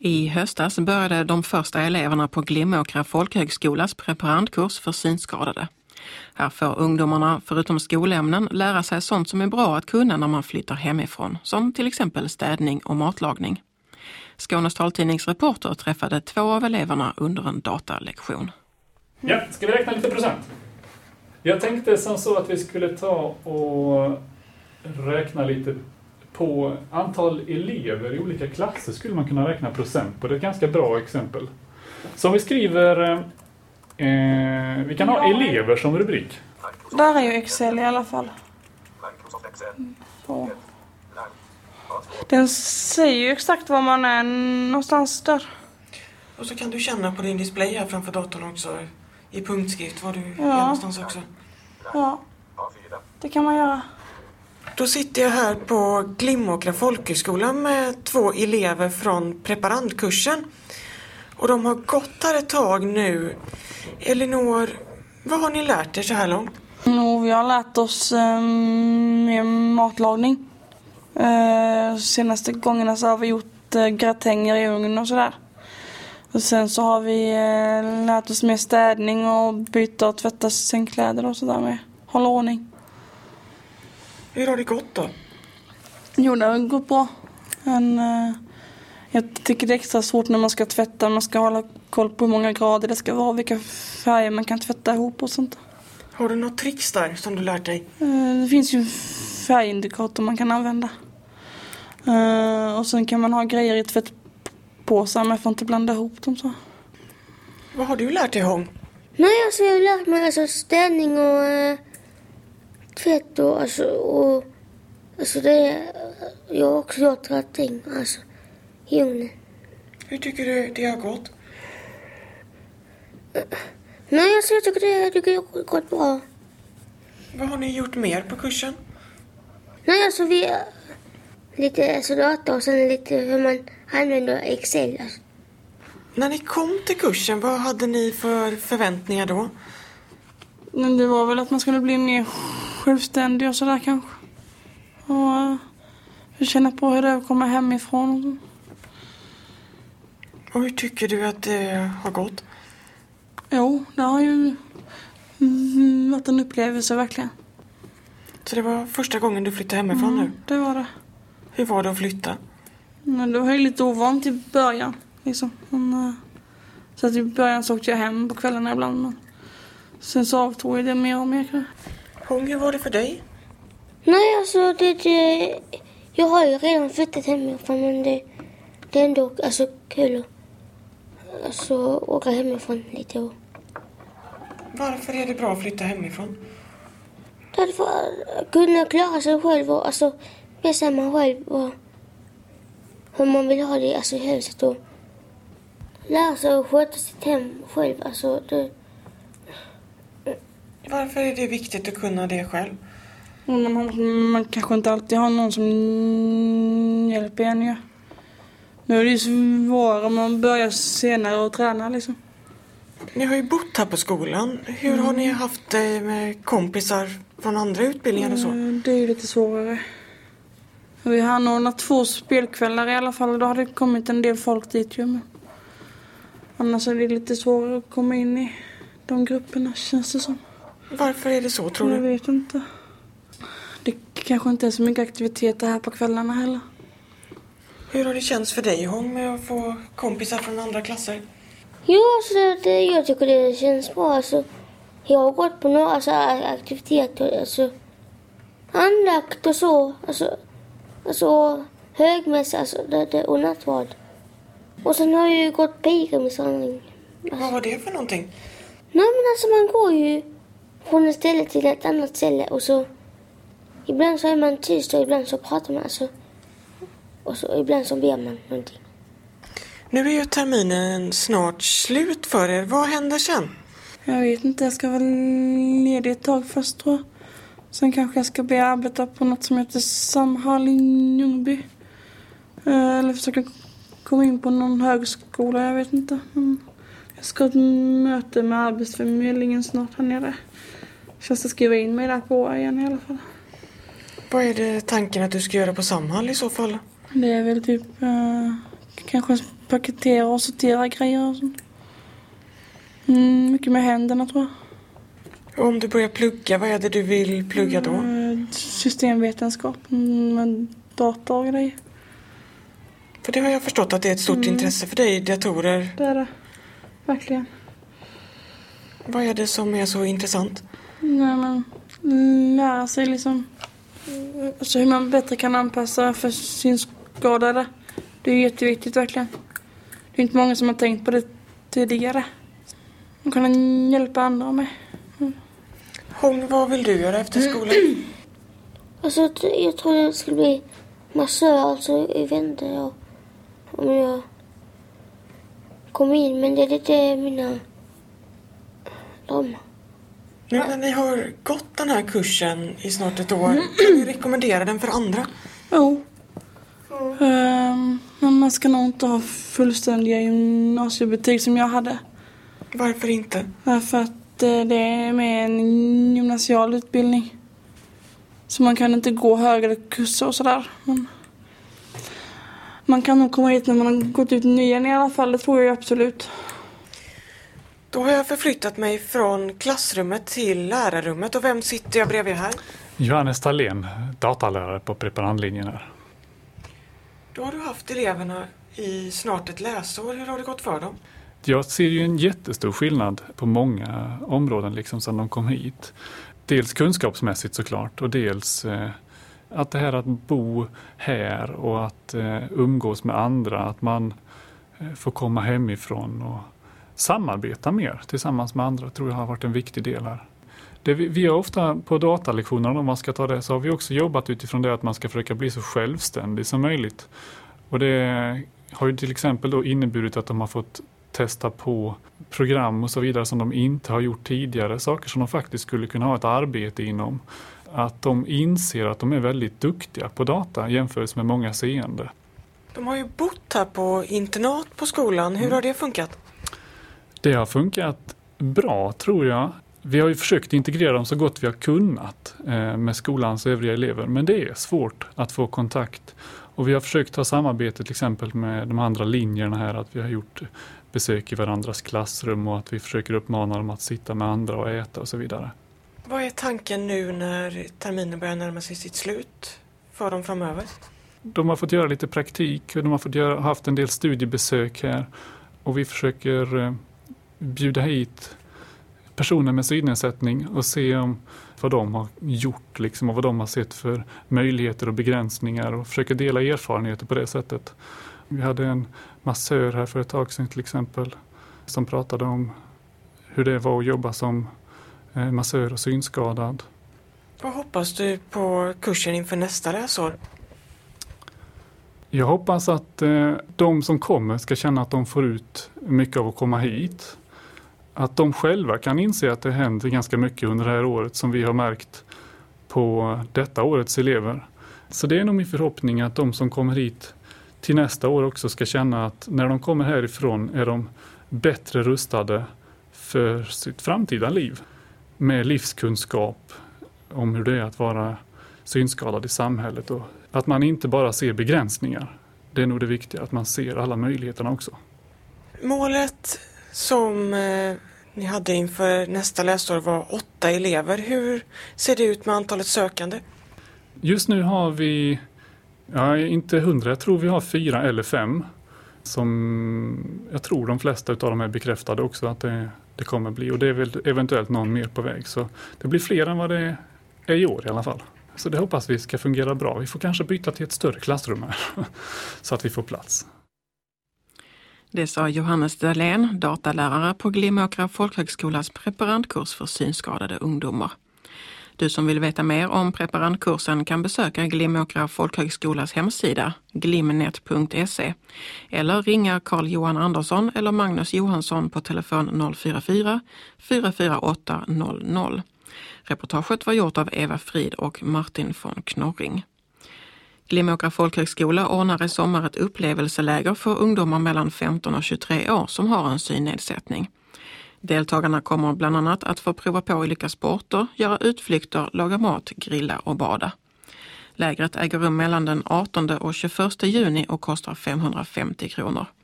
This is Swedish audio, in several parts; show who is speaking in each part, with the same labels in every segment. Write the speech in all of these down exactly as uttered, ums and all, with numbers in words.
Speaker 1: I höstas började de första eleverna på Glimåkra folkhögskolas preparandkurs för synskadade. Här får ungdomarna förutom skolämnen lära sig sånt som är bra att kunna när man flyttar hemifrån, som till exempel städning och matlagning. Skånes taltidningsreporter träffade två av eleverna under en datalektion.
Speaker 2: Ja, ska vi räkna lite procent? Jag tänkte som så att vi skulle ta och räkna lite på antal elever i olika klasser skulle man kunna räkna procent på. Det är ett ganska bra exempel. Så om vi skriver, eh, vi kan ha elever som rubrik.
Speaker 3: Där är ju Excel i alla fall. Så. Den säger ju exakt var man är någonstans där.
Speaker 4: Och så kan du känna på din display här framför datorn också, i punktskrift, var du
Speaker 3: Ja.
Speaker 4: är någonstans också.
Speaker 3: Ja, det kan man göra.
Speaker 4: Då sitter jag här på Glimåkra folkhögskola med två elever från preparandkursen. Och de har gått här ett tag nu. Elinor, vad har ni lärt er så här långt?
Speaker 3: No, vi har lärt oss eh, med matlagning. Eh, senaste gångerna så har vi gjort eh, gratänger i ugnen och sådär. Och sen så har vi eh, lärt oss med städning och byta och tvätta sängkläder och sådär med. Hålla ordning.
Speaker 4: Hur har det gått då?
Speaker 3: Jo, det har gått bra. Men, eh, jag tycker det är extra svårt när man ska tvätta. Man ska hålla koll på hur många grader det ska vara. Vilka färger man kan tvätta ihop och sånt.
Speaker 4: Har du något tricks där som du lärt dig?
Speaker 3: Eh, det finns ju en färgindikator man kan använda. Eh, och sen kan man ha grejer i tvättpåsar. Men får inte blanda ihop dem så.
Speaker 4: Vad har du lärt dig, Hong?
Speaker 5: Nej, alltså jag har lärt mig alltså städning och eh, tvätt och alltså, och alltså det, jag har också gjort rätt ting, alltså i ugnen.
Speaker 4: Hur tycker du det har gått?
Speaker 5: Nej, alltså jag tycker det, jag tycker det har gått bra.
Speaker 4: Vad har ni gjort mer på kursen?
Speaker 5: Nej, alltså vi lite alltså data och sen lite hur man använder Excel. Alltså.
Speaker 4: När ni kom till kursen, vad hade ni för förväntningar då?
Speaker 3: Men det var väl att man skulle bli mer självständig och sådär kanske. Och uh, känna på hur det är att komma hemifrån.
Speaker 4: Och hur tycker du att det har gått?
Speaker 3: Jo, det har ju mm, varit en upplevelse verkligen.
Speaker 4: Så det var första gången du flyttade hemifrån
Speaker 3: mm,
Speaker 4: nu?
Speaker 3: Det var det.
Speaker 4: Hur var det att flytta?
Speaker 3: Men det var ju lite ovant i början. Liksom. Men, uh, så att i början så åkte jag hem på kvällarna ibland. Men sen så avtog jag det mer och mer.
Speaker 4: Hong, hur var det för dig?
Speaker 5: Nej, alltså det, det jag har ju redan flyttat hemifrån, men det, det är ändå alltså kul att alltså, åka hemifrån lite. Och...
Speaker 4: Varför är det bra att flytta hemifrån?
Speaker 5: Det är för att kunna klara sig själv och alltså bestämma själv och hur man vill ha det alltså, i huset och lära sig att sköta sitt hem själv. Alltså, det...
Speaker 4: Varför är det viktigt att kunna det själv?
Speaker 3: Man, man kanske inte alltid har någon som hjälper en. Ja. Nu är det ju svårare om man börjar senare och träna. Liksom.
Speaker 4: Ni har ju bott här på skolan. Hur mm. har ni haft det med kompisar från andra utbildningar och så?
Speaker 3: Det är ju lite svårare. Vi har ordnat två spelkvällar i alla fall. Då har det kommit en del folk dit. Ju. Men annars är det lite svårare att komma in i de grupperna, känns det som.
Speaker 4: Varför är det så, tror du?
Speaker 3: Jag vet inte. Det kanske inte är så mycket aktiviteter här på kvällarna heller.
Speaker 4: Hur har det känts för dig, Hong, med att få kompisar från andra klasser?
Speaker 5: Jo, alltså, det, jag tycker det känns bra. Alltså, jag har gått på några alltså, aktiviteter. Alltså, andakt och så. Alltså, alltså högmässa alltså, det, det, och nattvard. Och sen har jag ju gått pilgrimsvandring. Alltså.
Speaker 4: Vad var det för någonting?
Speaker 5: Nej, men alltså man går ju från ett ställe till ett annat ställe. Och så ibland så är man tyst och ibland så pratar man. Alltså, och så ibland så ber man någonting.
Speaker 4: Nu är ju terminen snart slut för er. Vad händer sen?
Speaker 3: Jag vet inte, jag ska vara ledig ett tag först tror jag. Sen kanske jag ska börja arbeta på något som heter Samhall i Ljungby. Eller försöka komma in på någon högskola, jag vet inte. Jag ska ha ett möte med Arbetsförmedlingen snart här nere. Jag ska skriva in mig där på igen i alla fall.
Speaker 4: Vad är det tanken att du ska göra på Samhall i så fall?
Speaker 3: Det är väl typ eh, kanske paketera och sortera grejer och sånt. Mm, mycket med händerna tror jag.
Speaker 4: Och om du börjar plugga, vad är det du vill plugga då?
Speaker 3: Mm, systemvetenskap med dator och grejer.
Speaker 4: För det har jag förstått att det är ett stort mm. intresse för dig, datorer.
Speaker 3: Det är det, verkligen.
Speaker 4: Vad är det som är så intressant?
Speaker 3: Nej, men lära sig liksom alltså hur man bättre kan anpassa för synskadade. Det är jätteviktigt verkligen. Det är inte många som har tänkt på det tidigare. Man kan hjälpa andra med. Mm.
Speaker 4: Hon, vad vill du göra efter skolan?
Speaker 5: Alltså, jag tror jag skulle bli massör, alltså jag vet inte jag, om jag kommer in, men det är lite mina drömmar.
Speaker 4: Nu när ni har gått den här kursen i snart ett år, kan ni rekommendera den för andra?
Speaker 3: Jo. Mm. Um, men man ska nog inte ha fullständiga gymnasiebetyg som jag hade.
Speaker 4: Varför inte?
Speaker 3: Därför att uh, det är med en gymnasial utbildning. Så man kan inte gå högre kurser och sådär. Men man kan nog komma hit när man har gått ut nian i alla fall, det tror jag absolut.
Speaker 4: Då har jag förflyttat mig från klassrummet till lärarrummet. Och vem sitter jag bredvid här?
Speaker 2: Johannes Thalén, datalärare på preparandlinjen här.
Speaker 4: Då har du haft eleverna i snart ett läsår. Hur har det gått för dem?
Speaker 2: Jag ser ju en jättestor skillnad på många områden liksom sedan de kom hit. Dels kunskapsmässigt såklart och dels eh, att det här att bo här och att eh, umgås med andra, att man eh, får komma hemifrån och samarbeta mer tillsammans med andra tror jag har varit en viktig del här. Det vi, vi har ofta på datalektionerna, om man ska ta det, så har vi också jobbat utifrån det att man ska försöka bli så självständig som möjligt. Och det har ju till exempel då inneburit att de har fått testa på program och så vidare som de inte har gjort tidigare. Saker som de faktiskt skulle kunna ha ett arbete inom. Att de inser att de är väldigt duktiga på data jämfört med många seende.
Speaker 4: De har ju bott här på internat på skolan. Hur har det funkat?
Speaker 2: Det har funkat bra tror jag. Vi har ju försökt integrera dem så gott vi har kunnat med skolans övriga elever. Men det är svårt att få kontakt. Och vi har försökt ha samarbete till exempel med de andra linjerna här. Att vi har gjort besök i varandras klassrum och att vi försöker uppmana dem att sitta med andra och äta och så vidare.
Speaker 4: Vad är tanken nu när terminen börjar närma sig sitt slut för dem framöver?
Speaker 2: De har fått göra lite praktik och de har fått göra, haft en del studiebesök här. Och vi försöker bjuda hit personer med synnedsättning och se om vad de har gjort liksom, och vad de har sett för möjligheter och begränsningar och försöka dela erfarenheter på det sättet. Vi hade en massör här för ett tag sedan till exempel som pratade om hur det var att jobba som massör och synskadad.
Speaker 4: Vad hoppas du på kursen inför nästa läsår?
Speaker 2: Jag hoppas att eh, de som kommer ska känna att de får ut mycket av att komma hit. Att de själva kan inse att det händer ganska mycket under det här året som vi har märkt på detta årets elever. Så det är nog min förhoppning att de som kommer hit till nästa år också ska känna att när de kommer härifrån är de bättre rustade för sitt framtida liv. Med livskunskap om hur det är att vara synskadad i samhället och att man inte bara ser begränsningar. Det är nog det viktiga, att man ser alla möjligheterna också.
Speaker 4: Målet som eh, ni hade inför nästa läsår var åtta elever. Hur ser det ut med antalet sökande?
Speaker 2: Just nu har vi, ja, inte hundra, jag tror vi har fyra eller fem. Som jag tror de flesta av dem är bekräftade också att det, det kommer bli. Och det är väl eventuellt någon mer på väg. Så det blir fler än vad det är i år i alla fall. Så det hoppas vi ska fungera bra. Vi får kanske byta till ett större klassrum här så att vi får plats.
Speaker 1: Det sa Johannes Thalén, datalärare på Glimåkra folkhögskolas preparandkurs för synskadade ungdomar. Du som vill veta mer om preparandkursen kan besöka Glimåkra folkhögskolas hemsida glimnet punkt se eller ringa Carl-Johan Andersson eller Magnus Johansson på telefon noll fyra fyra fyra fyra åtta noll noll. Reportaget var gjort av Eva Frid och Martin von Knorring. Glimåkra folkhögskola ordnar i sommar ett upplevelseläger för ungdomar mellan femton och tjugotre år som har en synnedsättning. Deltagarna kommer bland annat att få prova på olika sporter, göra utflykter, laga mat, grilla och bada. Lägret äger rum mellan den artonde och tjugoförsta juni och kostar femhundrafemtio kronor.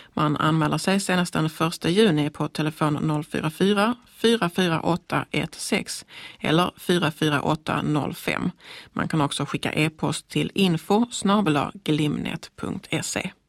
Speaker 1: Man anmäler sig senast den första juni på telefon noll fyra fyra, fyra fyra åtta ett sex eller fyra fyra åtta noll fem. Man kan också skicka e-post till info snabel-a glimnet punkt se.